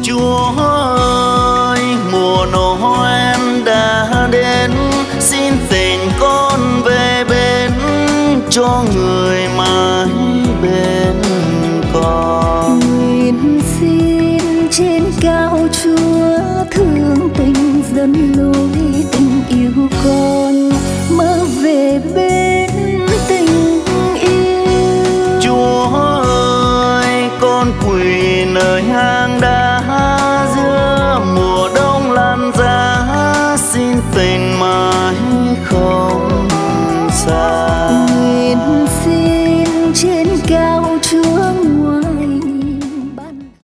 Chúa ơi, mùa Noel đã đến, xin tình con về bên cho người mãi bên con. Nguyện xin trên